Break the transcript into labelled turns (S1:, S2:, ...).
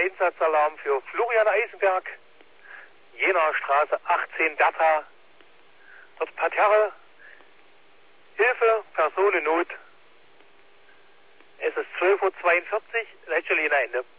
S1: Einsatzalarm für Florian Eisenberg, Jenaer Straße 18 Bertha. Dort Parterre, Hilfe, Personennot. Es ist 12:42 Uhr, Leitstelle hinein, ne?